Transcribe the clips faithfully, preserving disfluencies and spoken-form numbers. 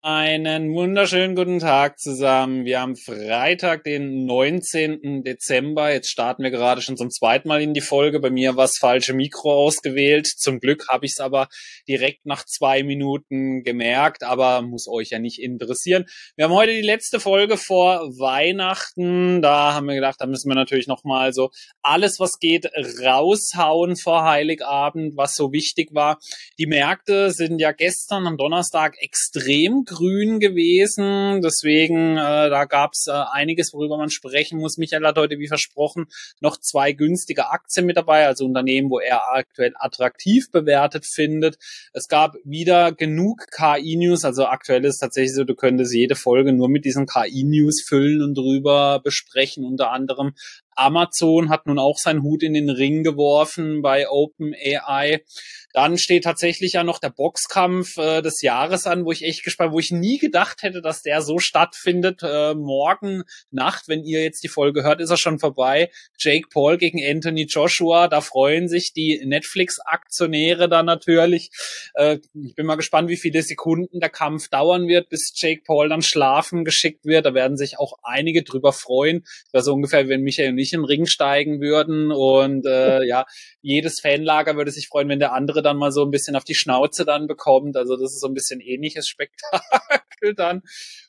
Einen wunderschönen guten Tag zusammen. Wir haben Freitag, den neunzehnten Dezember. Jetzt starten wir gerade schon zum zweiten Mal in die Folge. Bei mir war das falsche Mikro ausgewählt. Zum Glück habe ich es aber direkt nach zwei Minuten gemerkt, aber muss euch ja nicht interessieren. Wir haben heute die letzte Folge vor Weihnachten. Da haben wir gedacht, da müssen wir natürlich nochmal so alles, was geht, raushauen vor Heiligabend, was so wichtig war. Die Märkte sind ja gestern am Donnerstag extrem grün gewesen, deswegen äh, da gab's äh, einiges, worüber man sprechen muss. Michael hat heute, wie versprochen, noch zwei günstige Aktien mit dabei, also Unternehmen, wo er aktuell attraktiv bewertet findet. Es gab wieder genug K I-News, also aktuell ist es tatsächlich so, du könntest jede Folge nur mit diesen K I-News füllen und drüber besprechen, unter anderem Amazon hat nun auch seinen Hut in den Ring geworfen bei OpenAI. Dann steht tatsächlich ja noch der Boxkampf äh, des Jahres an, wo ich echt gespannt, wo ich nie gedacht hätte, dass der so stattfindet. Äh, morgen Nacht, wenn ihr jetzt die Folge hört, ist er schon vorbei. Jake Paul gegen Anthony Joshua, da freuen sich die Netflix-Aktionäre dann natürlich. Äh, ich bin mal gespannt, wie viele Sekunden der Kampf dauern wird, bis Jake Paul dann schlafen geschickt wird. Da werden sich auch einige drüber freuen. Das wäre so ungefähr, wenn Michael und ich in den Ring steigen würden und äh, ja, jedes Fanlager würde sich freuen, wenn der andere dann mal so ein bisschen auf die Schnauze dann bekommt. Also das ist so ein bisschen ähnliches Spektakel dann.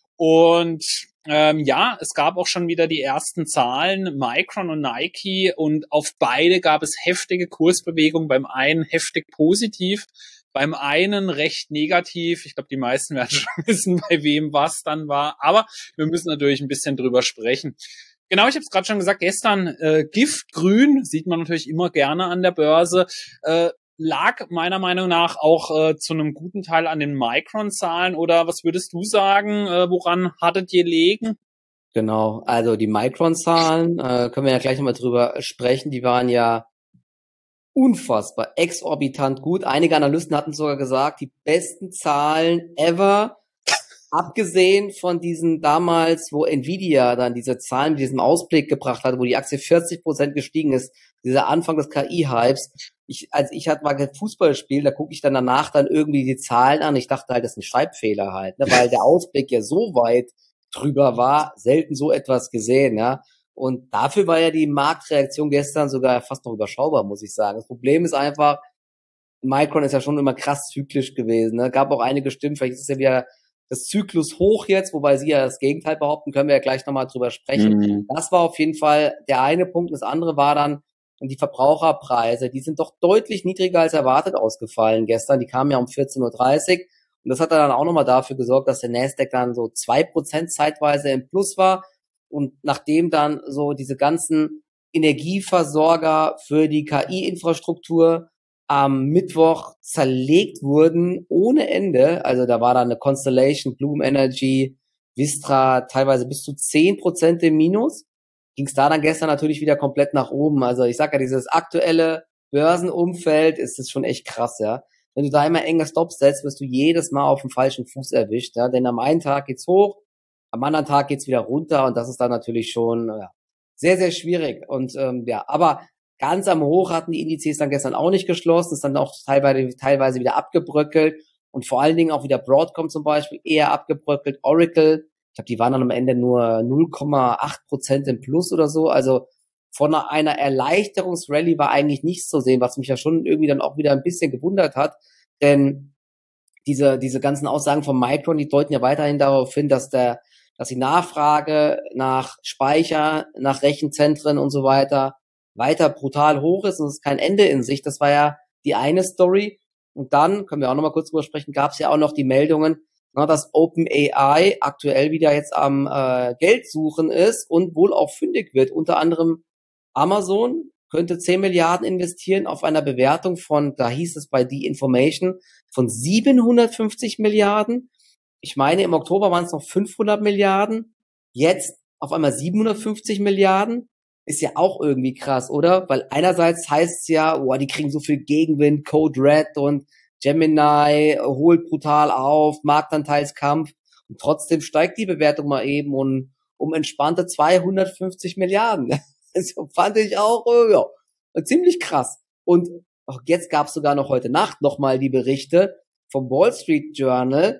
Und ähm, ja, es gab auch schon wieder die ersten Zahlen, Micron und Nike, und auf beide gab es heftige Kursbewegungen, beim einen heftig positiv, beim einen recht negativ. Ich glaube, die meisten werden schon wissen, bei wem was dann war. Aber wir müssen natürlich ein bisschen drüber sprechen. Genau, ich habe es gerade schon gesagt, gestern äh, Giftgrün, sieht man natürlich immer gerne an der Börse, äh, lag meiner Meinung nach auch äh, zu einem guten Teil an den Micron-Zahlen. Oder was würdest du sagen, äh, woran hattet ihr gelegen? Genau, also die Micron-Zahlen, äh, können wir ja gleich nochmal drüber sprechen, die waren ja unfassbar, exorbitant gut. Einige Analysten hatten sogar gesagt, die besten Zahlen ever, abgesehen von diesen damals, wo Nvidia dann diese Zahlen mit diesem Ausblick gebracht hat, wo die Aktie vierzig Prozent gestiegen ist, dieser Anfang des K I-Hypes. Ich, als ich halt mal Fußball spiele, da gucke ich dann danach dann irgendwie die Zahlen an. Ich dachte halt, das ist ein Schreibfehler halt, ne, weil der Ausblick ja so weit drüber war, selten so etwas gesehen, ja. Und dafür war ja die Marktreaktion gestern sogar fast noch überschaubar, muss ich sagen. Das Problem ist einfach, Micron ist ja schon immer krass zyklisch gewesen, ne. Gab auch einige Stimmen, vielleicht ist es ja wieder das Zyklus hoch jetzt, wobei sie ja das Gegenteil behaupten, können wir ja gleich nochmal drüber sprechen. Mhm. Das war auf jeden Fall der eine Punkt. Das andere war dann die Verbraucherpreise. Die sind doch deutlich niedriger als erwartet ausgefallen gestern. Die kamen ja um vierzehn Uhr dreißig. Und das hat dann auch nochmal dafür gesorgt, dass der Nasdaq dann so zwei Prozent zeitweise im Plus war. Und nachdem dann so diese ganzen Energieversorger für die K I-Infrastruktur am Mittwoch zerlegt wurden ohne Ende, also da war da eine Constellation, Bloom Energy, Vistra, teilweise bis zu zehn Prozent im Minus, ging es da dann gestern natürlich wieder komplett nach oben. Also ich sag ja, dieses aktuelle Börsenumfeld ist das schon echt krass, ja. Wenn du da immer enge Stops setzt, wirst du jedes Mal auf dem falschen Fuß erwischt, ja, denn am einen Tag geht's hoch, am anderen Tag geht's wieder runter und das ist dann natürlich schon ja, sehr, sehr schwierig. Und ähm, ja, aber ganz am Hoch hatten die Indizes dann gestern auch nicht geschlossen, ist dann auch teilweise, teilweise wieder abgebröckelt und vor allen Dingen auch wieder Broadcom zum Beispiel eher abgebröckelt, Oracle, ich glaube, die waren dann am Ende nur null Komma acht Prozent im Plus oder so, also von einer Erleichterungsrallye war eigentlich nichts zu sehen, was mich ja schon irgendwie dann auch wieder ein bisschen gewundert hat, denn diese diese ganzen Aussagen von Micron, die deuten ja weiterhin darauf hin, dass der dass die Nachfrage nach Speicher, nach Rechenzentren und so weiter weiter brutal hoch ist und es ist kein Ende in sich. Das war ja die eine Story. Und dann, können wir auch nochmal kurz drüber sprechen, gab es ja auch noch die Meldungen, na, dass OpenAI aktuell wieder jetzt am äh, Geld suchen ist und wohl auch fündig wird. Unter anderem Amazon könnte zehn Milliarden investieren auf einer Bewertung von, da hieß es bei The Information, von siebenhundertfünfzig Milliarden. Ich meine, im Oktober waren es noch fünfhundert Milliarden. Jetzt auf einmal siebenhundertfünfzig Milliarden. Ist ja auch irgendwie krass, oder? Weil einerseits heißt es ja, boah, die kriegen so viel Gegenwind, Code Red und Gemini holt brutal auf, Marktanteilskampf und trotzdem steigt die Bewertung mal eben um, um entspannte zweihundertfünfzig Milliarden. Das fand ich auch äh, ja, ziemlich krass. Und auch jetzt gab es sogar noch heute Nacht nochmal die Berichte vom Wall Street Journal,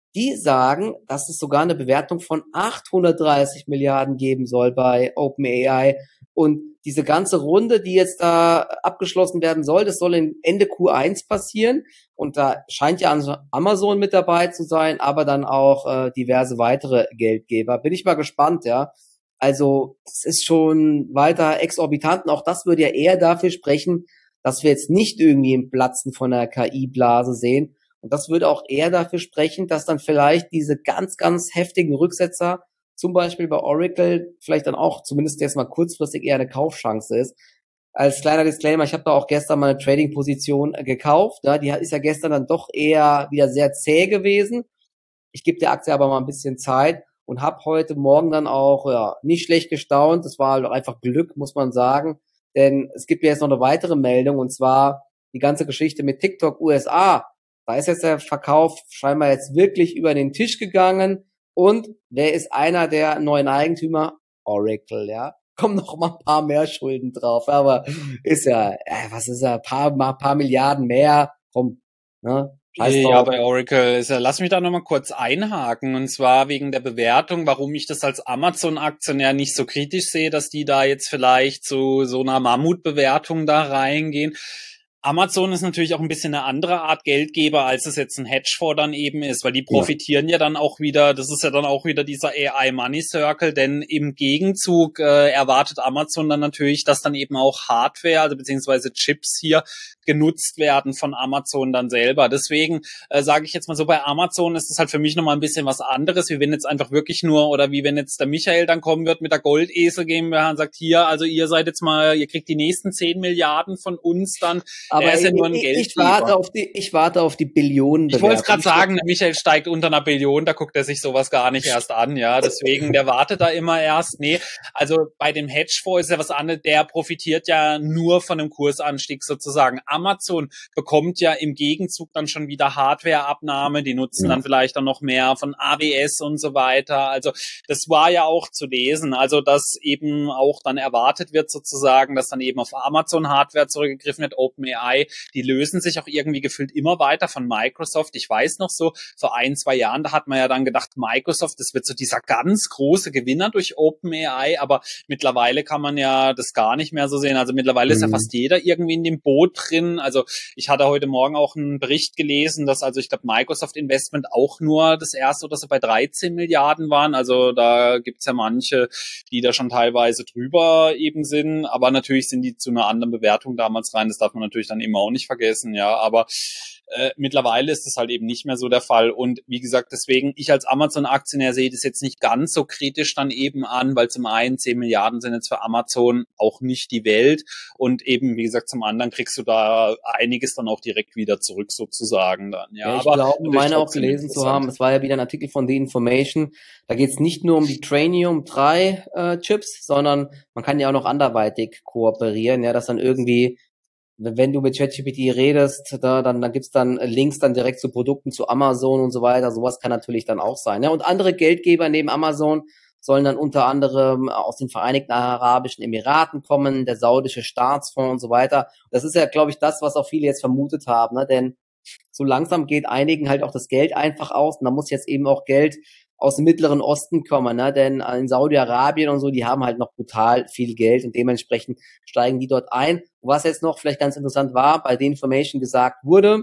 Die sagen, dass es sogar eine Bewertung von achthundertdreißig Milliarden geben soll bei OpenAI. Und diese ganze Runde, die jetzt da abgeschlossen werden soll, das soll in Ende Q eins passieren. Und da scheint ja Amazon mit dabei zu sein, aber dann auch äh, diverse weitere Geldgeber. Bin ich mal gespannt, ja. Also es ist schon weiter exorbitant. Und auch das würde ja eher dafür sprechen, dass wir jetzt nicht irgendwie ein Platzen von der K I-Blase sehen. Und das würde auch eher dafür sprechen, dass dann vielleicht diese ganz, ganz heftigen Rücksetzer, zum Beispiel bei Oracle, vielleicht dann auch zumindest jetzt mal kurzfristig eher eine Kaufchance ist. Als kleiner Disclaimer, ich habe da auch gestern mal eine Trading-Position gekauft. Ja, die ist ja gestern dann doch eher wieder sehr zäh gewesen. Ich gebe der Aktie aber mal ein bisschen Zeit und habe heute Morgen dann auch ja nicht schlecht gestaunt. Das war halt auch einfach Glück, muss man sagen. Denn es gibt ja jetzt noch eine weitere Meldung, und zwar die ganze Geschichte mit TikTok U S A. Da ist jetzt der Verkauf scheinbar jetzt wirklich über den Tisch gegangen. Und wer ist einer der neuen Eigentümer? Oracle, ja. Kommen noch mal ein paar mehr Schulden drauf. Aber ist ja, äh, was ist ja, ein paar, mal paar Milliarden mehr. Komm, ne? Ja, bei Oracle ist ja, lass mich da nochmal kurz einhaken, und zwar wegen der Bewertung, warum ich das als Amazon-Aktionär nicht so kritisch sehe, dass die da jetzt vielleicht zu so einer Mammutbewertung da reingehen. Amazon ist natürlich auch ein bisschen eine andere Art Geldgeber, als es jetzt ein Hedgefonds dann eben ist, weil die profitieren ja, ja dann auch wieder, das ist ja dann auch wieder dieser A I Money Circle, denn im Gegenzug äh, erwartet Amazon dann natürlich, dass dann eben auch Hardware, also beziehungsweise Chips hier genutzt werden von Amazon dann selber. Deswegen äh, sage ich jetzt mal so, bei Amazon ist es halt für mich nochmal ein bisschen was anderes, wie wenn jetzt einfach wirklich nur, oder wie wenn jetzt der Michael dann kommen wird mit der Goldesel GmbH und sagt, hier, also ihr seid jetzt mal, ihr kriegt die nächsten zehn Milliarden von uns dann. Aber ist ja nur ein ich, ich warte auf die, ich warte auf die Billionen. Ich wollte es gerade sagen, der Michael steigt unter einer Billion, da guckt er sich sowas gar nicht erst an, ja. Deswegen, der wartet da immer erst. Nee, also bei dem Hedgefonds ist ja was anderes, der profitiert ja nur von einem Kursanstieg sozusagen. Amazon bekommt ja im Gegenzug dann schon wieder Hardwareabnahme, die nutzen ja dann vielleicht dann noch mehr von A W S und so weiter. Also das war ja auch zu lesen, also dass eben auch dann erwartet wird sozusagen, dass dann eben auf Amazon Hardware zurückgegriffen wird, OpenAI, die lösen sich auch irgendwie gefühlt immer weiter von Microsoft. Ich weiß noch so, vor ein, zwei Jahren, da hat man ja dann gedacht, Microsoft, das wird so dieser ganz große Gewinner durch OpenAI, aber mittlerweile kann man ja das gar nicht mehr so sehen. Also mittlerweile mhm. ist ja fast jeder irgendwie in dem Boot drin. Also ich hatte heute Morgen auch einen Bericht gelesen, dass also ich glaube Microsoft Investment auch nur das erste oder so bei dreizehn Milliarden waren. Also da gibt's ja manche, die da schon teilweise drüber eben sind, aber natürlich sind die zu einer anderen Bewertung damals rein. Das darf man natürlich dann eben auch nicht vergessen, ja, aber äh, mittlerweile ist das halt eben nicht mehr so der Fall, und wie gesagt, deswegen, ich als Amazon-Aktionär sehe das jetzt nicht ganz so kritisch dann eben an, weil zum einen zehn Milliarden sind jetzt für Amazon auch nicht die Welt, und eben, wie gesagt, zum anderen kriegst du da einiges dann auch direkt wieder zurück sozusagen dann, ja. ja ich aber glaube, meine auch gelesen zu haben, es war ja wieder ein Artikel von The Information, da geht es nicht nur um die Trainium drei äh, Chips, sondern man kann ja auch noch anderweitig kooperieren, ja, dass dann irgendwie, wenn du mit ChatGPT redest, da, dann, dann gibt's dann Links dann direkt zu Produkten, zu Amazon und so weiter. Sowas kann natürlich dann auch sein. Ja. Und andere Geldgeber neben Amazon sollen dann unter anderem aus den Vereinigten Arabischen Emiraten kommen, der saudische Staatsfonds und so weiter. Das ist ja, glaube ich, das, was auch viele jetzt vermutet haben, ne? Denn so langsam geht einigen halt auch das Geld einfach aus, und da muss jetzt eben auch Geld aus dem Mittleren Osten kommen, ne? Denn in Saudi-Arabien und so, die haben halt noch brutal viel Geld, und dementsprechend steigen die dort ein. Und was jetzt noch vielleicht ganz interessant war, bei The Information gesagt wurde,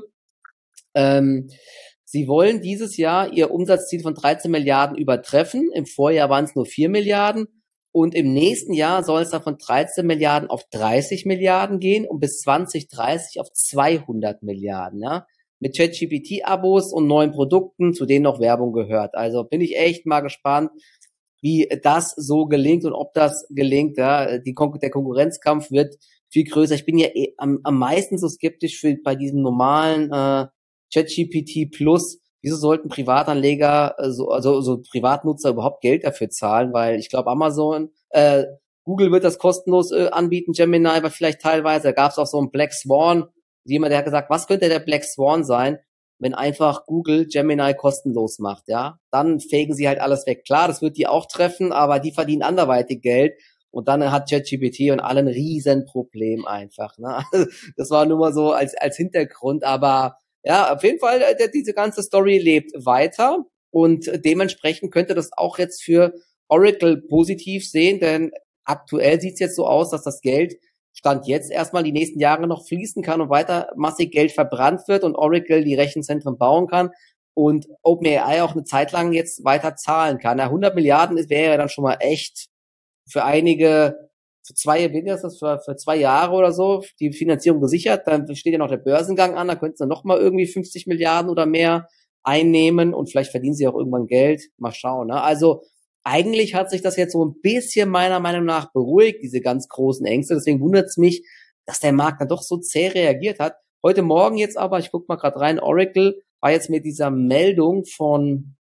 ähm, sie wollen dieses Jahr ihr Umsatzziel von dreizehn Milliarden übertreffen. Im Vorjahr waren es nur vier Milliarden. Und im nächsten Jahr soll es dann von dreizehn Milliarden auf dreißig Milliarden gehen und bis zwanzig dreißig auf zweihundert Milliarden, ja. Mit ChatGPT-Abos und neuen Produkten, zu denen noch Werbung gehört. Also bin ich echt mal gespannt, wie das so gelingt und ob das gelingt. Ja, die Kon- der Konkurrenzkampf wird viel größer. Ich bin ja eh am, am meisten so skeptisch für bei diesem normalen äh, ChatGPT Plus. Wieso sollten Privatanleger, äh, so, also so Privatnutzer überhaupt Geld dafür zahlen? Weil ich glaube, Amazon, äh, Google wird das kostenlos äh, anbieten, Gemini, aber vielleicht teilweise. Da gab es auch so einen Black Swan. Jemand, der hat gesagt, was könnte der Black Swan sein, wenn einfach Google Gemini kostenlos macht, ja? Dann fegen sie halt alles weg. Klar, das wird die auch treffen, aber die verdienen anderweitig Geld, und dann hat ChatGPT und alle ein Riesenproblem einfach, ne? Das war nur mal so als als Hintergrund, aber ja, auf jeden Fall, der, diese ganze Story lebt weiter. Und dementsprechend könnte das auch jetzt für Oracle positiv sehen, denn aktuell sieht es jetzt so aus, dass das Geld Stand jetzt erstmal die nächsten Jahre noch fließen kann und weiter massig Geld verbrannt wird und Oracle die Rechenzentren bauen kann und OpenAI auch eine Zeit lang jetzt weiter zahlen kann. Ja, hundert Milliarden wäre ja dann schon mal echt für einige, für zwei, wie ist das, für, für zwei Jahre oder so, die Finanzierung gesichert. Dann steht ja noch der Börsengang an, da könnten sie noch mal irgendwie fünfzig Milliarden oder mehr einnehmen und vielleicht verdienen sie auch irgendwann Geld. Mal schauen, ne? Also eigentlich hat sich das jetzt so ein bisschen meiner Meinung nach beruhigt, diese ganz großen Ängste. Deswegen wundert es mich, dass der Markt dann doch so zäh reagiert hat. Heute Morgen jetzt aber, ich gucke mal gerade rein, Oracle war jetzt mit dieser Meldung von,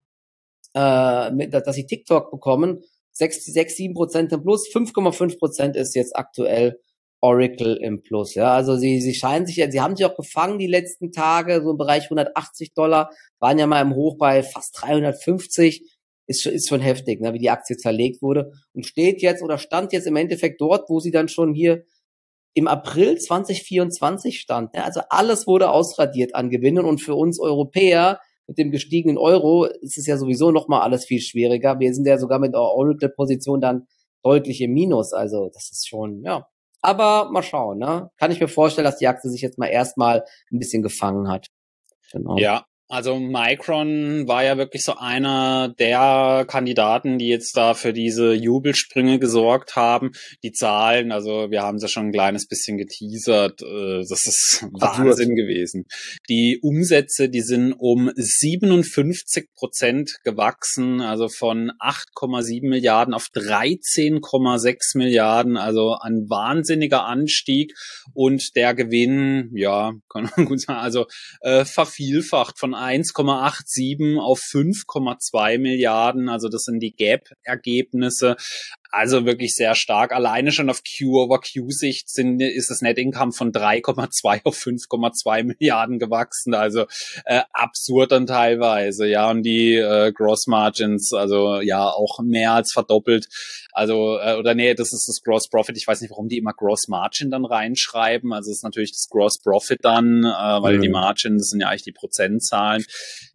äh, mit, dass sie TikTok bekommen, sechs, sechs, sieben Prozent im Plus, fünf Komma fünf Prozent ist jetzt aktuell Oracle im Plus. Ja, also sie, sie scheinen sich, sie haben sich auch gefangen die letzten Tage, so im Bereich hundertachtzig Dollar, waren ja mal im Hoch bei fast dreihundertfünfzig. Ist schon, ist schon heftig, ne, wie die Aktie zerlegt wurde und steht jetzt oder stand jetzt im Endeffekt dort, wo sie dann schon hier im April zwanzig vierundzwanzig stand. Ne? Also alles wurde ausradiert an Gewinnen und für uns Europäer mit dem gestiegenen Euro ist es ja sowieso nochmal alles viel schwieriger. Wir sind ja sogar mit der Oracle-Position dann deutlich im Minus, also das ist schon, ja. Aber mal schauen, ne? Kann ich mir vorstellen, dass die Aktie sich jetzt mal erstmal ein bisschen gefangen hat. Genau. Ja. Also Micron war ja wirklich so einer der Kandidaten, die jetzt da für diese Jubelsprünge gesorgt haben. Die Zahlen, also wir haben es ja schon ein kleines bisschen geteasert, das ist Wahnsinn gewesen. Die Umsätze, die sind um siebenundfünfzig Prozent gewachsen, also von acht Komma sieben Milliarden auf dreizehn Komma sechs Milliarden, also ein wahnsinniger Anstieg und der Gewinn, ja, kann man gut sagen, also äh, vervielfacht von eins Komma siebenundachtzig auf fünf Komma zwei Milliarden, also das sind die Gap-Ergebnisse. Also wirklich sehr stark. Alleine schon auf Q-over-Q-Sicht sind, ist das Net Income von drei Komma zwei auf fünf Komma zwei Milliarden gewachsen. Also äh, absurd dann teilweise. Ja, und die äh, Gross Margins, also ja auch mehr als verdoppelt. Also, äh, oder nee, das ist das Gross Profit. Ich weiß nicht, warum die immer Gross Margin dann reinschreiben. Also es ist natürlich das Gross Profit dann, äh, weil mhm. die Margin, das sind ja eigentlich die Prozentzahlen.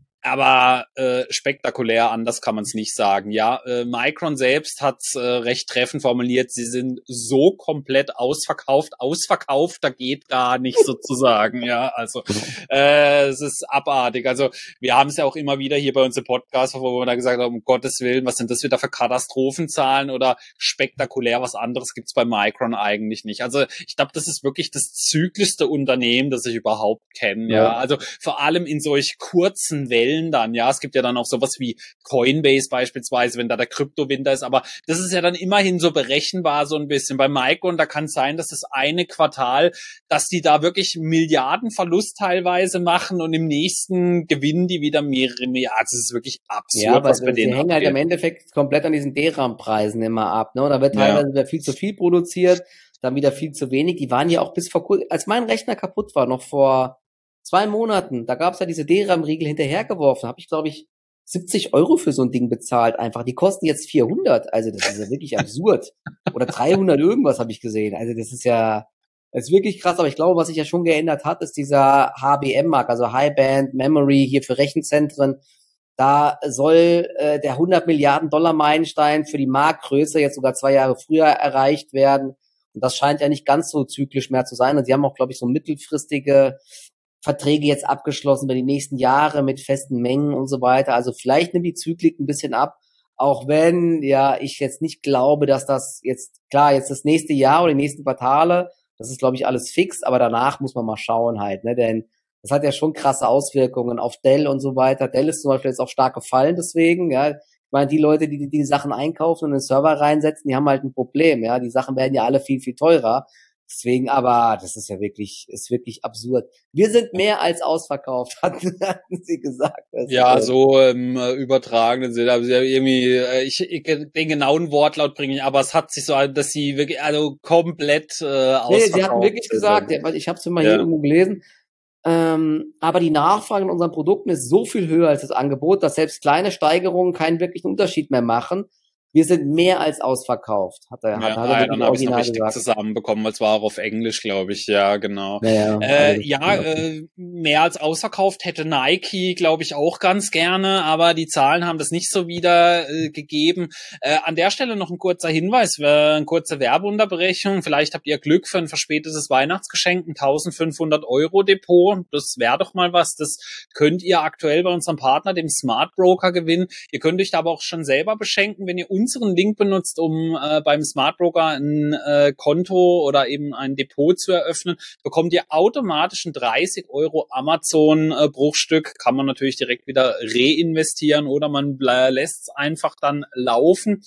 Aber äh, spektakulär, anders kann man es nicht sagen. Ja, äh, Micron selbst hat es äh, recht treffend formuliert, sie sind so komplett ausverkauft, ausverkaufter geht gar nicht sozusagen. Ja, also äh, es ist abartig. Also wir haben es ja auch immer wieder hier bei uns im Podcast, wo wir da gesagt haben, um Gottes Willen, was sind das wieder für Katastrophenzahlen oder spektakulär, was anderes gibt's bei Micron eigentlich nicht. Also ich glaube, das ist wirklich das zyklischste Unternehmen, das ich überhaupt kenne. Ja, ja. Also vor allem in solch kurzen Wellen dann, ja, es gibt ja dann auch sowas wie Coinbase beispielsweise, wenn da der Kryptowinter ist, aber das ist ja dann immerhin so berechenbar so ein bisschen. Bei Micron, da kann es sein, dass das eine Quartal, dass die da wirklich Milliardenverlust teilweise machen und im nächsten gewinnen die wieder mehrere Milliarden. Das ist wirklich absurd, ja, was bei denen die hängen halt im Endeffekt komplett an diesen D RAM-Preisen immer ab, ne? Da wird teilweise ja. wieder viel zu viel produziert, dann wieder viel zu wenig. Die waren ja auch bis vor kurzem, als mein Rechner kaputt war, noch vor zwei Monaten, da gab's ja diese D RAM-Riegel hinterhergeworfen, habe ich, glaube ich, siebzig Euro für so ein Ding bezahlt einfach. Die kosten jetzt vierhundert, also das ist ja wirklich absurd. Oder dreihundert irgendwas habe ich gesehen. Also das ist ja, das ist wirklich krass, aber ich glaube, was sich ja schon geändert hat, ist dieser H B M-Markt, also High Band Memory hier für Rechenzentren. Da soll äh, der hundert Milliarden Dollar Meilenstein für die Marktgröße jetzt sogar zwei Jahre früher erreicht werden. Und das scheint ja nicht ganz so zyklisch mehr zu sein. Und sie haben auch, glaube ich, so mittelfristige Verträge jetzt abgeschlossen über die nächsten Jahre mit festen Mengen und so weiter. Also vielleicht nimmt die Zyklik ein bisschen ab, auch wenn ja ich jetzt nicht glaube, dass das jetzt, klar, jetzt das nächste Jahr oder die nächsten Quartale, das ist, glaube ich, alles fix, aber danach muss man mal schauen halt, ne, denn das hat ja schon krasse Auswirkungen auf Dell und so weiter. Dell ist zum Beispiel jetzt auch stark gefallen deswegen, ja. Ich meine, die Leute, die die, die Sachen einkaufen und in den Server reinsetzen, die haben halt ein Problem, ja. Die Sachen werden ja alle viel, viel teurer. Deswegen, aber das ist ja wirklich, ist wirklich absurd. Wir sind mehr als ausverkauft, hatten, hatten sie gesagt. Das ja, so im äh, übertragenen Sinne. Also irgendwie, äh, ich, ich den genauen Wortlaut bringe ich, aber es hat sich so, dass sie wirklich, also komplett äh, ausverkauft. Nee, sie hatten wirklich gesagt, ja, ich habe es mal ja. hier irgendwo gelesen. Ähm, aber die Nachfrage in unseren Produkten ist so viel höher als das Angebot, dass selbst kleine Steigerungen keinen wirklichen Unterschied mehr machen. Wir sind mehr als ausverkauft, hat er, hat, Ja, hat er ah, ja, wirklich dann habe ich es noch original richtig gesagt. zusammenbekommen, weil es war auch auf Englisch, glaube ich. Ja, genau. Naja, also Äh, das ja, ist okay. äh, mehr als ausverkauft hätte Nike, glaube ich, auch ganz gerne, aber die Zahlen haben das nicht so wieder äh, gegeben. Äh, an der Stelle noch ein kurzer Hinweis, äh, eine kurze Werbeunterbrechung. Vielleicht habt ihr Glück für ein verspätetes Weihnachtsgeschenk, ein eintausendfünfhundert Euro Depot. Das wäre doch mal was. Das könnt ihr aktuell bei unserem Partner, dem Smart Broker, gewinnen. Ihr könnt euch da aber auch schon selber beschenken, wenn ihr unseren Link benutzt, um äh, beim Smart Broker ein äh, Konto oder eben ein Depot zu eröffnen, bekommt ihr automatisch ein dreißig Euro Amazon äh, Bruchstück. Kann man natürlich direkt wieder reinvestieren oder man lässt es einfach dann laufen.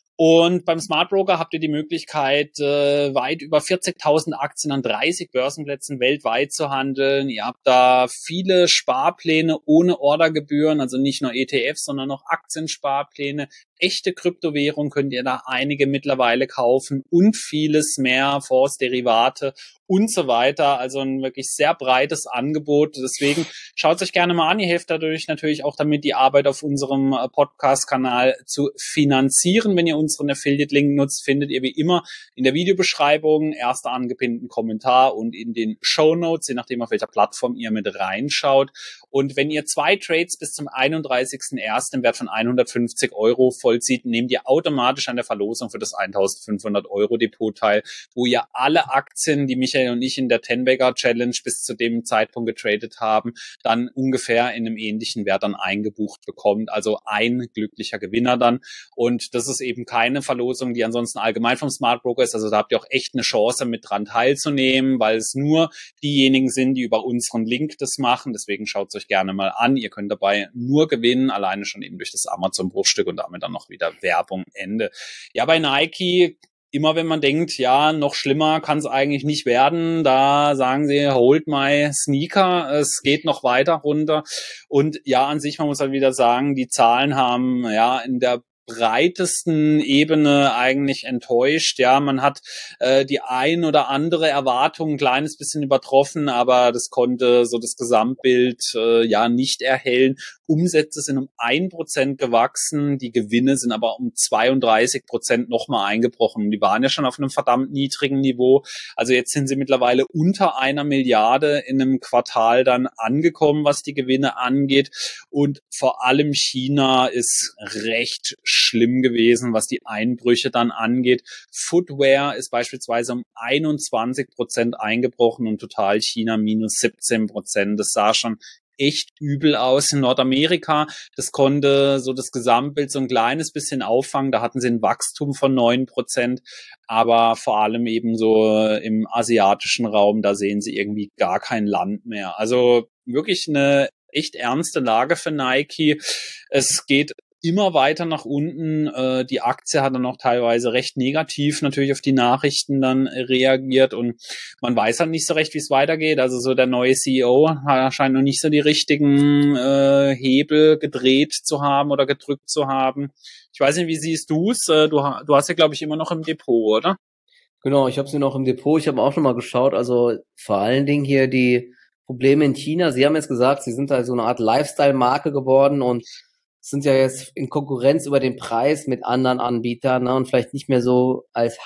Und beim Smart Broker habt ihr die Möglichkeit, äh, weit über vierzigtausend Aktien an dreißig Börsenplätzen weltweit zu handeln. Ihr habt da viele Sparpläne ohne Ordergebühren, also nicht nur E T Fs, sondern auch Aktiensparpläne. Echte Kryptowährung könnt ihr da einige mittlerweile kaufen und vieles mehr, Fonds, Derivate und so weiter. Also ein wirklich sehr breites Angebot. Deswegen schaut es euch gerne mal an. Ihr helft dadurch natürlich auch damit, die Arbeit auf unserem Podcast-Kanal zu finanzieren. Wenn ihr unseren Affiliate-Link nutzt, findet ihr wie immer in der Videobeschreibung, erster angepinnten Kommentar und in den Shownotes, je nachdem auf welcher Plattform ihr mit reinschaut. Und wenn ihr zwei Trades bis zum einunddreißigsten ersten im Wert von hundertfünfzig Euro vollzieht, nehmt ihr automatisch an der Verlosung für das eintausendfünfhundert Euro Depot teil, wo ihr alle Aktien, die Michael und ich in der Ten-Bagger Challenge bis zu dem Zeitpunkt getradet haben, dann ungefähr in einem ähnlichen Wert dann eingebucht bekommt. Also ein glücklicher Gewinner dann. Und das ist eben keine Verlosung, die ansonsten allgemein vom Smart Broker ist. Also da habt ihr auch echt eine Chance, mit dran teilzunehmen, weil es nur diejenigen sind, die über unseren Link das machen. Deswegen schaut es euch gerne mal an. Ihr könnt dabei nur gewinnen, alleine schon eben durch das Amazon-Bruchstück und damit dann noch wieder Werbung, Ende. Ja, bei Nike, immer wenn man denkt, ja, noch schlimmer kann es eigentlich nicht werden, da sagen sie, hold my sneaker, es geht noch weiter runter. Und ja, an sich, man muss halt wieder sagen, die Zahlen haben ja in der breitesten Ebene eigentlich enttäuscht. Ja, man hat äh, die ein oder andere Erwartung ein kleines bisschen übertroffen, aber das konnte so das Gesamtbild äh, ja nicht erhellen. Umsätze sind um ein Prozent gewachsen, die Gewinne sind aber um zweiunddreißig Prozent nochmal eingebrochen. Die waren ja schon auf einem verdammt niedrigen Niveau. Also jetzt sind sie mittlerweile unter einer Milliarde in einem Quartal dann angekommen, was die Gewinne angeht. Und vor allem China ist recht schlimm gewesen, was die Einbrüche dann angeht. Footwear ist beispielsweise um einundzwanzig Prozent eingebrochen und total China minus siebzehn Prozent. Das sah schon echt übel aus in Nordamerika. Das konnte so das Gesamtbild so ein kleines bisschen auffangen. Da hatten sie ein Wachstum von neun Prozent, aber vor allem eben so im asiatischen Raum, da sehen sie irgendwie gar kein Land mehr. Also wirklich eine echt ernste Lage für Nike. Es geht immer weiter nach unten. Äh, die Aktie hat dann auch teilweise recht negativ natürlich auf die Nachrichten dann reagiert und man weiß halt nicht so recht, wie es weitergeht. Also so der neue C E O scheint noch nicht so die richtigen äh, Hebel gedreht zu haben oder gedrückt zu haben. Ich weiß nicht, wie siehst du es? Du, du hast ja, glaube ich, immer noch im Depot, oder? Genau, ich habe sie noch im Depot. Ich habe auch schon mal geschaut. Also vor allen Dingen hier die Probleme in China. Sie haben jetzt gesagt, sie sind halt so eine Art Lifestyle-Marke geworden und sind ja jetzt in Konkurrenz über den Preis mit anderen Anbietern, ne, und vielleicht nicht mehr so als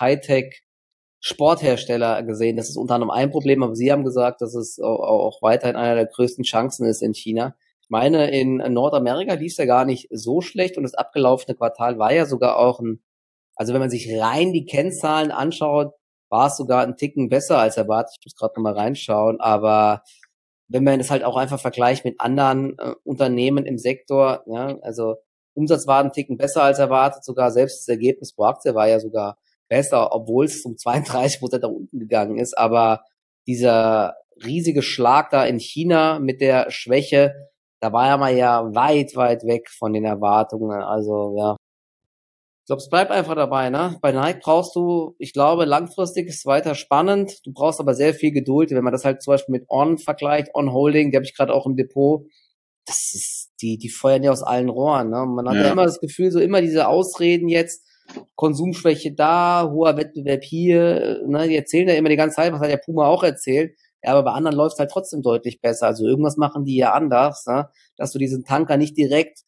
Hightech-Sporthersteller gesehen. Das ist unter anderem ein Problem, aber Sie haben gesagt, dass es auch, auch weiterhin einer der größten Chancen ist in China. Ich meine, in Nordamerika lief es ja gar nicht so schlecht und das abgelaufene Quartal war ja sogar auch ein, also wenn man sich rein die Kennzahlen anschaut, war es sogar ein Ticken besser als erwartet. Ich muss gerade nochmal reinschauen, aber wenn man das halt auch einfach vergleicht mit anderen äh, Unternehmen im Sektor, ja, also Umsatz war ein Ticken besser als erwartet, sogar selbst das Ergebnis pro Aktie war ja sogar besser, obwohl es um zweiunddreißig Prozent nach unten gegangen ist, aber dieser riesige Schlag da in China mit der Schwäche, da war ja mal ja weit, weit weg von den Erwartungen, also ja. Ich glaube, es bleibt einfach dabei, ne? Bei Nike brauchst du, ich glaube, langfristig ist es weiter spannend. Du brauchst aber sehr viel Geduld. Wenn man das halt zum Beispiel mit On vergleicht, On Holding, die habe ich gerade auch im Depot. Das ist, die, die feuern ja aus allen Rohren, ne? Man hat ja. ja immer das Gefühl, so immer diese Ausreden jetzt, Konsumschwäche da, hoher Wettbewerb hier, ne? Die erzählen ja immer die ganze Zeit, was hat der Puma auch erzählt. Ja, aber bei anderen läuft es halt trotzdem deutlich besser. Also irgendwas machen die ja anders, ne? Dass du diesen Tanker nicht direkt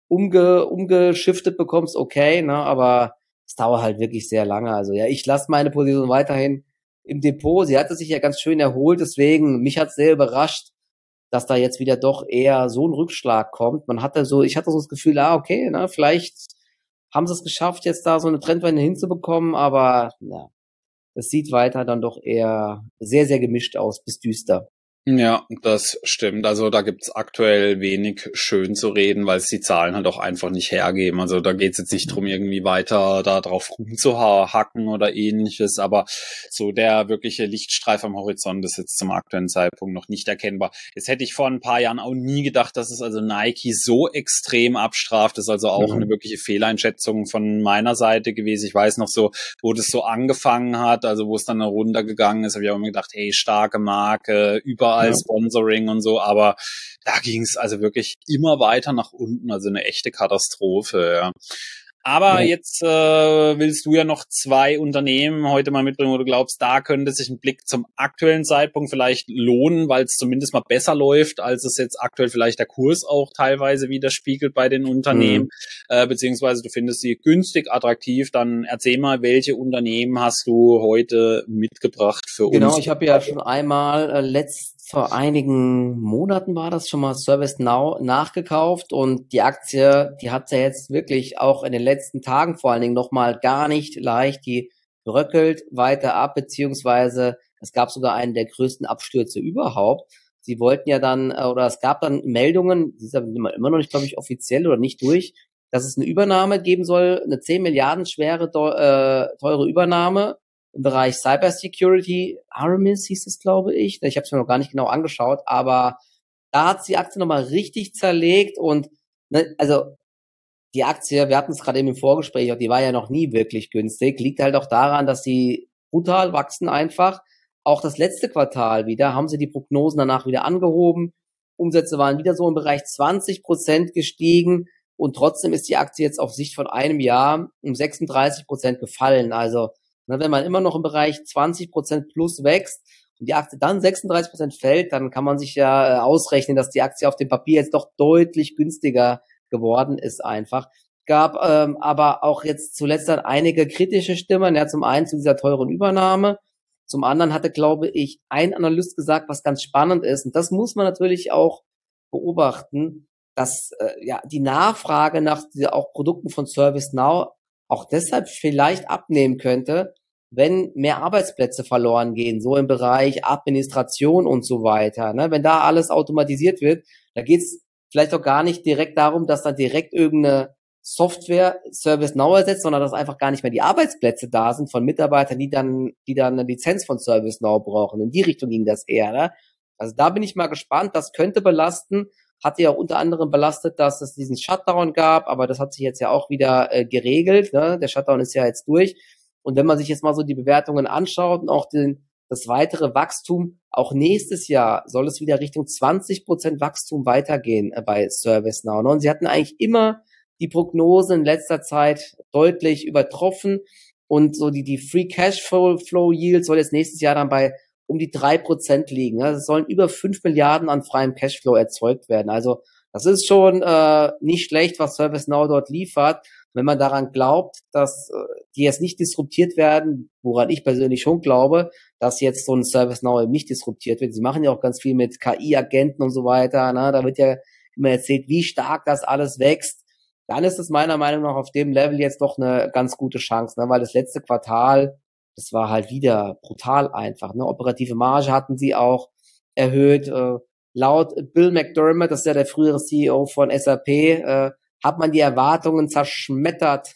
umge, umgeschiftet bekommst, okay, ne, aber es dauert halt wirklich sehr lange. Also ja, ich lasse meine Position weiterhin im Depot. Sie hatte sich ja ganz schön erholt, deswegen, mich hat sehr überrascht, dass da jetzt wieder doch eher so ein Rückschlag kommt. Man hatte so, ich hatte so das Gefühl, ah, okay, ne, vielleicht haben sie es geschafft, jetzt da so eine Trendwende hinzubekommen, aber ja, das sieht weiter dann doch eher sehr, sehr gemischt aus, bis düster. Ja, das stimmt. Also da gibt's aktuell wenig schön zu reden, weil es die Zahlen halt auch einfach nicht hergeben. Also da geht's jetzt nicht drum, irgendwie weiter da drauf rumzuhacken oder ähnliches, aber so der wirkliche Lichtstreif am Horizont ist jetzt zum aktuellen Zeitpunkt noch nicht erkennbar. Jetzt hätte ich vor ein paar Jahren auch nie gedacht, dass es also Nike so extrem abstraft. Das ist also auch mhm. eine wirkliche Fehleinschätzung von meiner Seite gewesen. Ich weiß noch so, wo das so angefangen hat, also wo es dann runtergegangen ist, habe ich auch immer gedacht, hey, starke Marke, überall ja. Sponsoring und so, aber da ging es also wirklich immer weiter nach unten, also eine echte Katastrophe, ja. Aber ja. jetzt äh, willst du ja noch zwei Unternehmen heute mal mitbringen, wo du glaubst, da könnte sich ein Blick zum aktuellen Zeitpunkt vielleicht lohnen, weil es zumindest mal besser läuft, als es jetzt aktuell vielleicht der Kurs auch teilweise widerspiegelt bei den Unternehmen, mhm. äh, beziehungsweise du findest sie günstig, attraktiv. Dann erzähl mal, welche Unternehmen hast du heute mitgebracht für genau, uns? Genau, ich habe ja schon einmal äh, letzt vor einigen Monaten war das schon mal ServiceNow nachgekauft und die Aktie, die hat ja jetzt wirklich auch in den letzten Tagen vor allen Dingen nochmal gar nicht leicht, die bröckelt weiter ab, beziehungsweise es gab sogar einen der größten Abstürze überhaupt. Sie wollten ja dann, oder es gab dann Meldungen, die sind immer noch nicht, glaube ich, offiziell oder nicht durch, dass es eine Übernahme geben soll, eine zehn Milliarden schwere, äh, teure Übernahme im Bereich Cybersecurity. Aramis hieß es, glaube ich. Ich habe es mir noch gar nicht genau angeschaut, aber da hat die Aktie nochmal richtig zerlegt und ne, also die Aktie, wir hatten es gerade eben im Vorgespräch, die war ja noch nie wirklich günstig, liegt halt auch daran, dass sie brutal wachsen einfach. Auch das letzte Quartal wieder haben sie die Prognosen danach wieder angehoben. Umsätze waren wieder so im Bereich zwanzig Prozent gestiegen und trotzdem ist die Aktie jetzt auf Sicht von einem Jahr um sechsunddreißig Prozent gefallen. Also wenn man immer noch im Bereich zwanzig Prozent plus wächst und die Aktie dann sechsunddreißig Prozent fällt, dann kann man sich ja ausrechnen, dass die Aktie auf dem Papier jetzt doch deutlich günstiger geworden ist einfach. Gab ähm, aber auch jetzt zuletzt dann einige kritische Stimmen. Ja, zum einen zu dieser teuren Übernahme. Zum anderen hatte, glaube ich, ein Analyst gesagt, was ganz spannend ist. Und das muss man natürlich auch beobachten, dass äh, ja die Nachfrage nach dieser auch Produkten von ServiceNow auch deshalb vielleicht abnehmen könnte, wenn mehr Arbeitsplätze verloren gehen, so im Bereich Administration und so weiter. Ne? Wenn da alles automatisiert wird, da geht es vielleicht auch gar nicht direkt darum, dass dann direkt irgendeine Software ServiceNow ersetzt, sondern dass einfach gar nicht mehr die Arbeitsplätze da sind von Mitarbeitern, die dann, die dann eine Lizenz von ServiceNow brauchen. In die Richtung ging das eher. Ne? Also da bin ich mal gespannt. Das könnte belasten. Hatte ja unter anderem belastet, dass es diesen Shutdown gab, aber das hat sich jetzt ja auch wieder äh, geregelt. Ne? Der Shutdown ist ja jetzt durch. Und wenn man sich jetzt mal so die Bewertungen anschaut und auch den, das weitere Wachstum, auch nächstes Jahr soll es wieder Richtung zwanzig Prozent Wachstum weitergehen äh, bei ServiceNow. Ne? Und sie hatten eigentlich immer die Prognose in letzter Zeit deutlich übertroffen und so die, die Free Cashflow Flow Yield soll jetzt nächstes Jahr dann bei um die drei Prozent liegen. Also es sollen über fünf Milliarden an freiem Cashflow erzeugt werden. Also das ist schon äh, nicht schlecht, was ServiceNow dort liefert. Wenn man daran glaubt, dass äh, die jetzt nicht disruptiert werden, woran ich persönlich schon glaube, dass jetzt so ein ServiceNow eben nicht disruptiert wird. Sie machen ja auch ganz viel mit K I-Agenten und so weiter. Ne? Da wird ja immer erzählt, wie stark das alles wächst. Dann ist es meiner Meinung nach auf dem Level jetzt doch eine ganz gute Chance, ne? Weil das letzte Quartal, das war halt wieder brutal einfach. Ne? Operative Marge hatten sie auch erhöht. Äh, laut Bill McDermott, das ist ja der frühere C E O von S A P, äh, hat man die Erwartungen zerschmettert.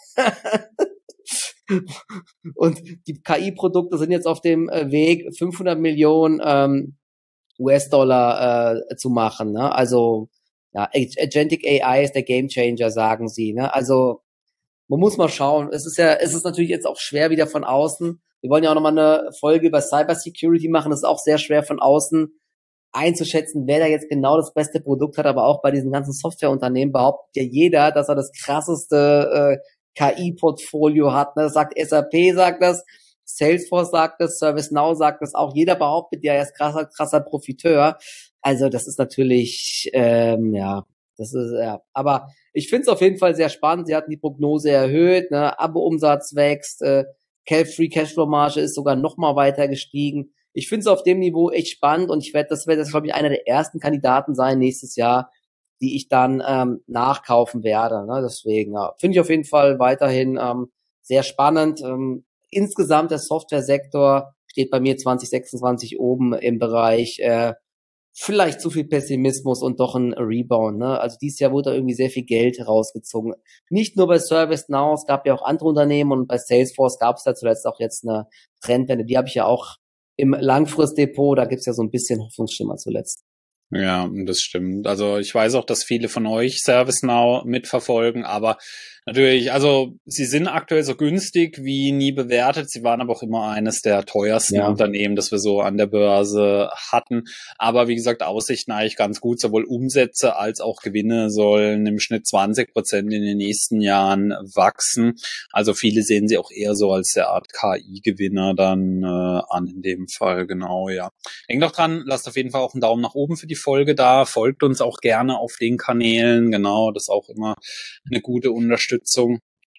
Und die K I-Produkte sind jetzt auf dem Weg, fünfhundert Millionen ähm, U S-Dollar äh, zu machen. Ne? Also ja, Agentic A I ist der Gamechanger, sagen sie. Ne? Also man muss mal schauen. Es ist ja, es ist natürlich jetzt auch schwer wieder von außen. Wir wollen ja auch nochmal eine Folge über Cybersecurity machen. Das ist auch sehr schwer von außen einzuschätzen, wer da jetzt genau das beste Produkt hat. Aber auch bei diesen ganzen Softwareunternehmen behauptet ja jeder, dass er das krasseste äh, K I-Portfolio hat. Ne? Das sagt S A P, sagt das, Salesforce sagt das, ServiceNow sagt das auch. Jeder behauptet ja, er ist krasser, krasser Profiteur. Also das ist natürlich, ähm, ja, Das ist, ja. Aber ich finde es auf jeden Fall sehr spannend. Sie hatten die Prognose erhöht, ne? Abo-Umsatz wächst, äh, Free Cashflow-Marge ist sogar noch mal weiter gestiegen. Ich finde es auf dem Niveau echt spannend und ich werde, das wird das, glaube ich, einer der ersten Kandidaten sein nächstes Jahr, die ich dann ähm, nachkaufen werde. Ne? Deswegen ja, finde ich auf jeden Fall weiterhin ähm, sehr spannend. Ähm, insgesamt der Softwaresektor steht bei mir zwanzig sechsundzwanzig oben im Bereich äh, vielleicht zu viel Pessimismus und doch ein Rebound. Ne? Also dieses Jahr wurde da irgendwie sehr viel Geld rausgezogen. Nicht nur bei ServiceNow, es gab ja auch andere Unternehmen und bei Salesforce gab es da zuletzt auch jetzt eine Trendwende. Die habe ich ja auch im Langfristdepot, da gibt's ja so ein bisschen Hoffnungsschimmer zuletzt. Ja, das stimmt. Also ich weiß auch, dass viele von euch ServiceNow mitverfolgen, aber natürlich, also sie sind aktuell so günstig wie nie bewertet. Sie waren aber auch immer eines der teuersten ja. Unternehmen, das wir so an der Börse hatten. Aber wie gesagt, Aussichten eigentlich ganz gut. Sowohl Umsätze als auch Gewinne sollen im Schnitt zwanzig Prozent in den nächsten Jahren wachsen. Also viele sehen sie auch eher so als der Art K I-Gewinner dann äh, an in dem Fall. Genau, ja. Denkt doch dran, lasst auf jeden Fall auch einen Daumen nach oben für die Folge da. Folgt uns auch gerne auf den Kanälen. Genau, das ist auch immer eine gute Unterstützung.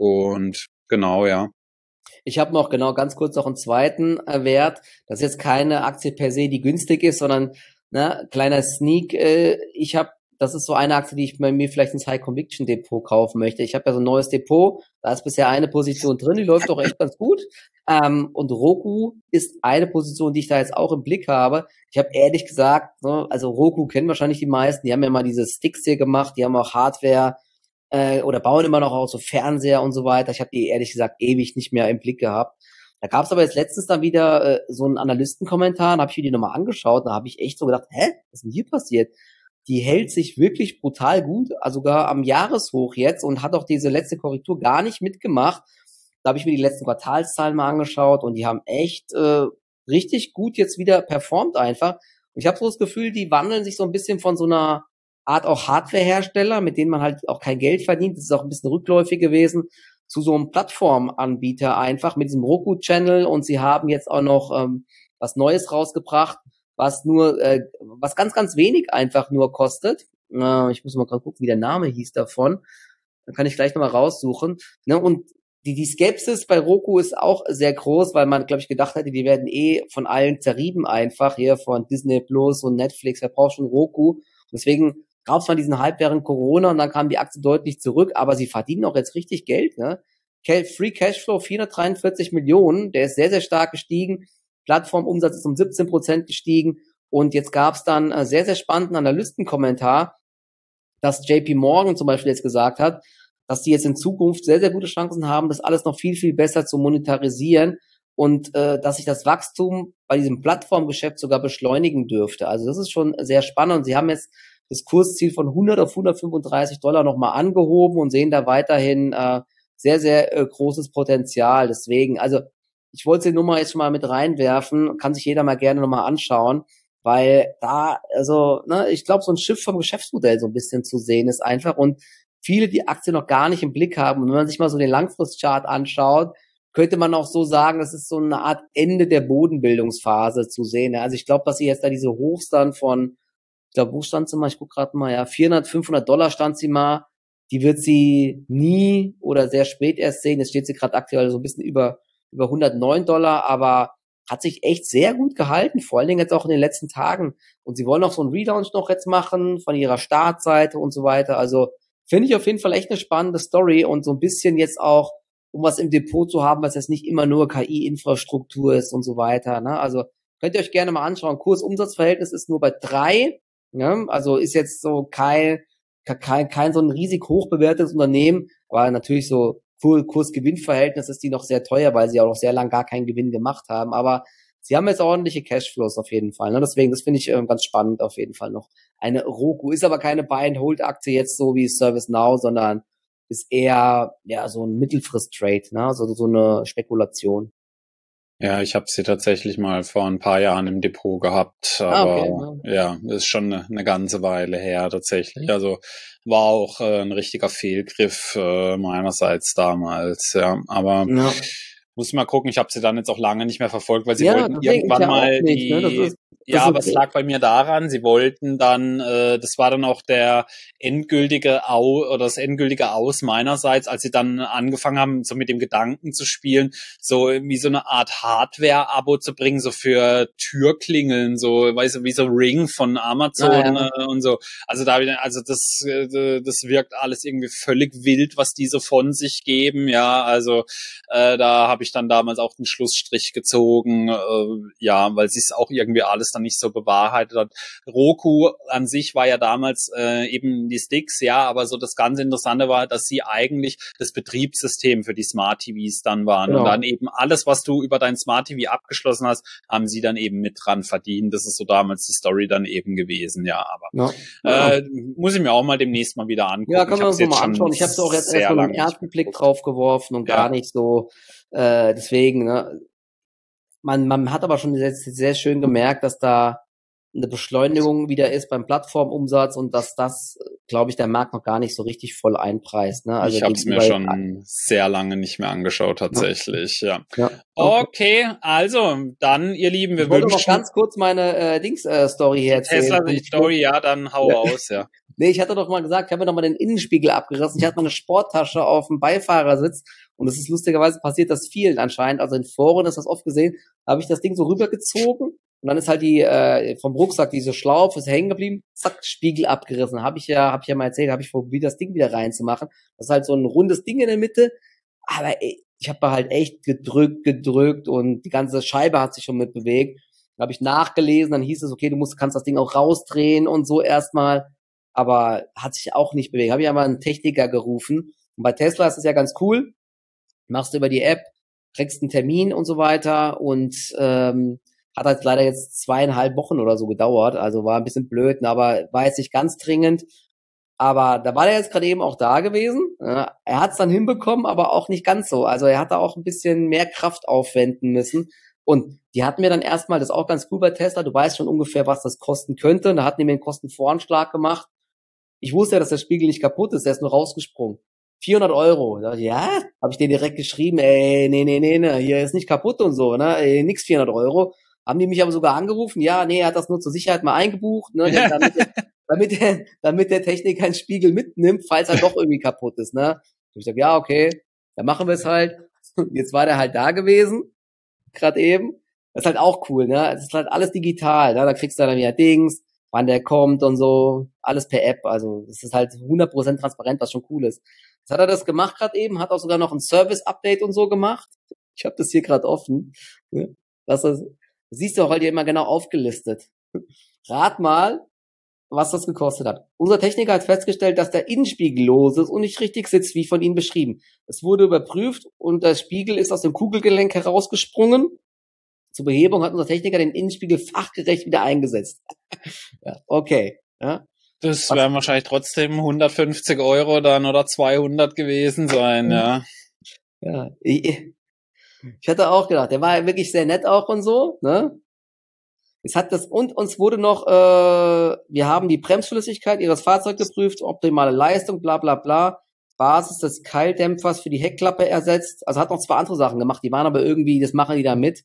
Und genau, ja. Ich habe noch genau ganz kurz noch einen zweiten äh, Wert. Das ist jetzt keine Aktie per se, die günstig ist, sondern ne, kleiner Sneak. Äh, ich habe, das ist so eine Aktie, die ich bei mir vielleicht ins High Conviction Depot kaufen möchte. Ich habe ja so ein neues Depot. Da ist bisher eine Position drin, die läuft auch echt ganz gut. Ähm, und Roku ist eine Position, die ich da jetzt auch im Blick habe. Ich habe ehrlich gesagt, ne, also Roku kennen wahrscheinlich die meisten. Die haben ja mal diese Sticks hier gemacht. Die haben auch Hardware äh, oder bauen immer noch auch so Fernseher und so weiter. Ich habe die ehrlich gesagt ewig nicht mehr im Blick gehabt. Da gab es aber jetzt letztens dann wieder äh, so einen Analystenkommentar. Da habe ich mir die nochmal angeschaut. Da habe ich echt so gedacht, hä, was ist denn hier passiert? Die hält sich wirklich brutal gut, also sogar am Jahreshoch jetzt und hat auch diese letzte Korrektur gar nicht mitgemacht. Da habe ich mir die letzten Quartalszahlen mal angeschaut und die haben echt äh, richtig gut jetzt wieder performt einfach. Und ich habe so das Gefühl, die wandeln sich so ein bisschen von so einer Art auch Hardwarehersteller, mit denen man halt auch kein Geld verdient, das ist auch ein bisschen rückläufig gewesen, zu so einem Plattformanbieter einfach mit diesem Roku-Channel und sie haben jetzt auch noch ähm, was Neues rausgebracht, was nur, äh, was ganz, ganz wenig einfach nur kostet. Äh, ich muss mal gerade gucken, wie der Name hieß davon. Dann kann ich gleich nochmal raussuchen. Ne? Und die, die Skepsis bei Roku ist auch sehr groß, weil man, glaube ich, gedacht hätte, die werden eh von allen zerrieben einfach, hier von Disney Plus und Netflix, wer braucht schon Roku? Und deswegen gab es mal diesen Hype während Corona und dann kam die Aktie deutlich zurück, aber sie verdienen auch jetzt richtig Geld. Ne? Free Cashflow vierhundertdreiundvierzig Millionen, der ist sehr, sehr stark gestiegen. Plattformumsatz ist um siebzehn Prozent gestiegen und jetzt gab es dann einen sehr, sehr spannenden Analystenkommentar, dass J P Morgan zum Beispiel jetzt gesagt hat, dass die jetzt in Zukunft sehr, sehr gute Chancen haben, das alles noch viel, viel besser zu monetarisieren und äh, dass sich das Wachstum bei diesem Plattformgeschäft sogar beschleunigen dürfte. Also das ist schon sehr spannend und sie haben jetzt das Kursziel von hundert auf hundertfünfunddreißig Dollar nochmal angehoben und sehen da weiterhin äh, sehr, sehr äh, großes Potenzial. Deswegen, also ich wollte die Nummer jetzt schon mal mit reinwerfen, kann sich jeder mal gerne nochmal anschauen, weil da, also, ne, ich glaube, so ein Schiff vom Geschäftsmodell so ein bisschen zu sehen ist einfach und viele die Aktie noch gar nicht im Blick haben. Und wenn man sich mal so den Langfristchart anschaut, könnte man auch so sagen, das ist so eine Art Ende der Bodenbildungsphase zu sehen. Also ich glaube, dass sie jetzt da diese Hochs dann von, ich glaube, wo stand sie mal? Ich gucke gerade mal, ja, vierhundert, fünfhundert Dollar stand sie mal. Die wird sie nie oder sehr spät erst sehen. Jetzt steht sie gerade aktuell so ein bisschen über über hundertneun Dollar, aber hat sich echt sehr gut gehalten, vor allen Dingen jetzt auch in den letzten Tagen. Und sie wollen auch so einen Relaunch noch jetzt machen von ihrer Startseite und so weiter. Also finde ich auf jeden Fall echt eine spannende Story und so ein bisschen jetzt auch, um was im Depot zu haben, was jetzt nicht immer nur K I-Infrastruktur ist und so weiter. Ne? Also könnt ihr euch gerne mal anschauen. Kurs-Umsatz-Verhältnis ist nur bei drei. Ne? Also ist jetzt so kein, kein, kein so ein riesig hoch bewertetes Unternehmen, aber natürlich so Kurs-Gewinn-Verhältnis ist die noch sehr teuer, weil sie auch noch sehr lange gar keinen Gewinn gemacht haben. Aber sie haben jetzt ordentliche Cashflows auf jeden Fall. Ne? Deswegen, das finde ich äh, ganz spannend auf jeden Fall noch. Eine Roku ist aber keine Buy-and-Hold-Aktie jetzt so wie ServiceNow, sondern ist eher ja so ein Mittelfrist-Trade, ne? Also so eine Spekulation. Ja, ich habe sie tatsächlich mal vor ein paar Jahren im Depot gehabt, aber ah, okay, ja. ja, das ist schon eine, eine ganze Weile her tatsächlich. Also war auch äh, ein richtiger Fehlgriff äh, meinerseits damals, ja. Aber ja. Muss mal gucken, ich habe sie dann jetzt auch lange nicht mehr verfolgt, weil sie ja, wollten irgendwann ja mal nicht, die, ne? Ja, aber es lag bei mir daran, sie wollten dann, äh, das war dann auch der endgültige Au oder das endgültige Aus meinerseits, als sie dann angefangen haben, so mit dem Gedanken zu spielen, so wie so eine Art Hardware-Abo zu bringen, so für Türklingeln, so, weißt du, wie so Ring von Amazon ah, ja. äh, und so. Also da, also das, äh, das wirkt alles irgendwie völlig wild, was die so von sich geben, ja, also äh, da habe ich dann damals auch den Schlussstrich gezogen, äh, ja, weil sich auch irgendwie alles dann nicht so bewahrheitet hat. Roku an sich war ja damals äh, eben die Sticks, ja, aber so das ganz Interessante war, dass sie eigentlich das Betriebssystem für die Smart T Vs dann waren. Genau. Und dann eben alles, was du über dein Smart T V abgeschlossen hast, haben sie dann eben mit dran verdient. Das ist so damals die Story dann eben gewesen, ja, aber ja. Äh, ja. muss ich mir auch mal demnächst mal wieder angucken. Ja, können wir uns mal anschauen. Ich habe es auch jetzt erst mal einen ersten Blick drauf geworfen und ja. gar nicht so, äh, deswegen, ne, Man, man hat aber schon sehr, sehr schön gemerkt, dass da eine Beschleunigung wieder ist beim Plattformumsatz und dass das, glaube ich, der Markt noch gar nicht so richtig voll einpreist. Ne? Also ich habe es mir schon sehr lange nicht mehr angeschaut, tatsächlich. Ja. ja. Okay. okay, also dann, ihr Lieben, wir ich wollte wünschen... noch ganz kurz meine äh, Dings-Story äh, erzählen. Tesla-Story, ja, dann hau aus, ja. Nee, ich hatte doch mal gesagt, ich habe mir noch mal den Innenspiegel abgerissen. Ich hatte mal eine Sporttasche auf dem Beifahrersitz und es ist lustigerweise passiert, das vielen anscheinend, also in Foren ist das oft gesehen, habe ich das Ding so rübergezogen und dann ist halt die äh, vom Rucksack diese Schlaufe ist hängen geblieben, zack, Spiegel abgerissen. Habe ich ja, habe ich ja mal erzählt, habe ich probiert, das Ding wieder reinzumachen. Das ist halt so ein rundes Ding in der Mitte, aber ey, ich habe halt echt gedrückt, gedrückt und die ganze Scheibe hat sich schon mitbewegt. Da habe ich nachgelesen, dann hieß es, okay, du musst kannst das Ding auch rausdrehen und so erstmal. Aber hat sich auch nicht bewegt. Habe ich aber einen Techniker gerufen. Und bei Tesla ist es ja ganz cool. Machst du über die App, kriegst einen Termin und so weiter. Und ähm, hat halt leider jetzt zweieinhalb Wochen oder so gedauert. Also war ein bisschen blöd, aber war jetzt nicht ganz dringend. Aber da war der jetzt gerade eben auch da gewesen. Ja, er hat es dann hinbekommen, aber auch nicht ganz so. Also er hat da auch ein bisschen mehr Kraft aufwenden müssen. Und die hatten mir dann erstmal, das ist auch ganz cool bei Tesla, du weißt schon ungefähr, was das kosten könnte. Und da hatten die mir einen Kostenvoranschlag gemacht. Ich wusste ja, dass der Spiegel nicht kaputt ist, der ist nur rausgesprungen. vierhundert Euro. Da dachte ich, ja, habe ich denen direkt geschrieben, ey, nee, nee, nee, nee, hier ist nicht kaputt und so, ne, ey, nix vierhundert Euro. Haben die mich aber sogar angerufen, ja, nee, er hat das nur zur Sicherheit mal eingebucht, ne, damit, der, damit, der, damit der Techniker einen Spiegel mitnimmt, falls er doch irgendwie kaputt ist, ne. Und ich sag, ja, okay, dann machen wir es halt. Jetzt war der halt da gewesen, gerade eben. Das ist halt auch cool, ne, es ist halt alles digital, ne, da kriegst du dann wieder Dings, wann der kommt und so, alles per App, also es ist halt hundert Prozent transparent, was schon cool ist. Jetzt hat er das gemacht gerade eben, hat auch sogar noch ein Service-Update und so gemacht. Ich habe das hier gerade offen. Was das, siehst du auch heute immer genau aufgelistet. Rat mal, was das gekostet hat. Unser Techniker hat festgestellt, dass der Innenspiegel los ist und nicht richtig sitzt, wie von Ihnen beschrieben. Es wurde überprüft und der Spiegel ist aus dem Kugelgelenk herausgesprungen. Zur Behebung hat unser Techniker den Innenspiegel fachgerecht wieder eingesetzt. Ja, okay. Ja. Das werden wahrscheinlich trotzdem hundertfünfzig Euro dann oder zweihundert gewesen sein, ja. Ja, ich, ich hatte auch gedacht, der war wirklich sehr nett auch und so, ne? Es hat das, und uns wurde noch, äh, wir haben die Bremsflüssigkeit Ihres Fahrzeugs geprüft, optimale Leistung, bla bla bla. Basis des Keildämpfers für die Heckklappe ersetzt. Also hat noch zwei andere Sachen gemacht, die waren aber irgendwie, das machen die da mit.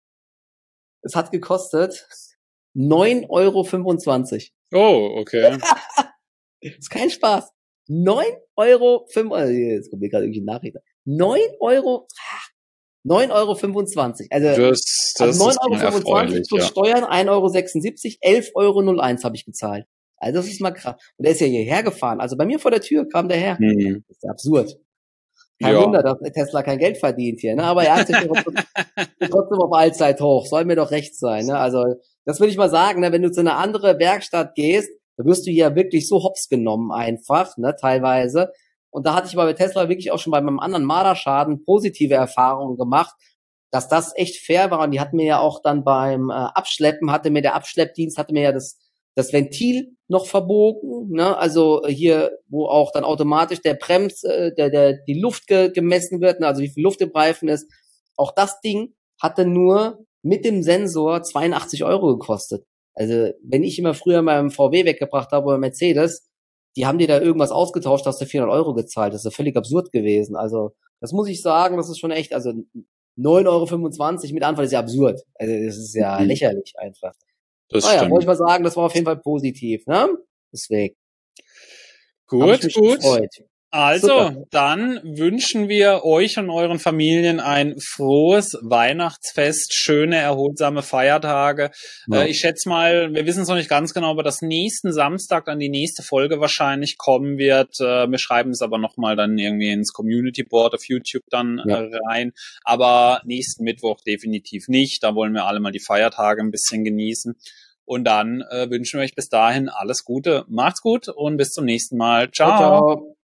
Es hat gekostet neun Euro fünfundzwanzig. Oh, okay. Ist kein Spaß. neun Euro fünfundzwanzig. Jetzt kommt mir gerade irgendwie eine Nachricht. neun Euro, neun Euro fünfundzwanzig. Also, das, das also neun Euro fünfundzwanzig plus ja. Steuern ein Euro sechsundsiebzig, elf Euro null eins habe ich gezahlt. Also das ist mal krass. Und er ist ja hierher gefahren. Also bei mir vor der Tür kam der her. Mhm. Das ist absurd. Kein ja. Wunder, dass Tesla kein Geld verdient hier, ne? Aber er hat sich trotzdem, trotzdem auf Allzeit hoch. Soll mir doch recht sein, ne? Also, das würde ich mal sagen, ne? Wenn du zu einer anderen Werkstatt gehst, da wirst du hier wirklich so hops genommen einfach, ne? Teilweise. Und da hatte ich aber bei Tesla wirklich auch schon bei meinem anderen Marderschaden positive Erfahrungen gemacht, dass das echt fair war. Und die hatten mir ja auch dann beim äh, Abschleppen, hatte mir der Abschleppdienst, hatte mir ja das das Ventil noch verbogen, ne, also hier, wo auch dann automatisch der Brems, äh, der, der, die Luft ge- gemessen wird, ne, also wie viel Luft im Reifen ist. Auch das Ding hatte nur mit dem Sensor zweiundachtzig Euro gekostet. Also, wenn ich immer früher meinem V W weggebracht habe oder Mercedes, die haben dir da irgendwas ausgetauscht, hast du vierhundert Euro gezahlt. Das ist ja völlig absurd gewesen. Also, das muss ich sagen, das ist schon echt, also neun Euro fünfundzwanzig mit Anfang ist ja absurd. Also, das ist ja mhm. lächerlich einfach. Das naja, stimmt. wollte ich mal sagen, das war auf jeden Fall positiv, ne? Deswegen. Gut, gut. Gefreut. Also, Super. dann wünschen wir euch und euren Familien ein frohes Weihnachtsfest, schöne, erholsame Feiertage. Ja. Äh, ich schätze mal, wir wissen es noch nicht ganz genau, aber das nächsten Samstag dann die nächste Folge wahrscheinlich kommen wird. Äh, wir schreiben es aber nochmal dann irgendwie ins Community Board auf YouTube dann Ja. äh, rein. Aber nächsten Mittwoch definitiv nicht. Da wollen wir alle mal die Feiertage ein bisschen genießen. Und dann äh, wünschen wir euch bis dahin alles Gute. Macht's gut und bis zum nächsten Mal. Ciao. Ciao, ciao.